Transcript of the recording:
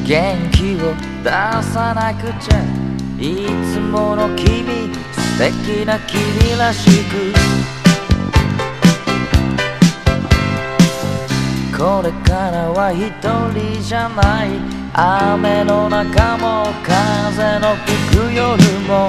元気を出さなくちゃいつもの君素敵な君らしくこれからは一人じゃない雨の中も風の吹く夜も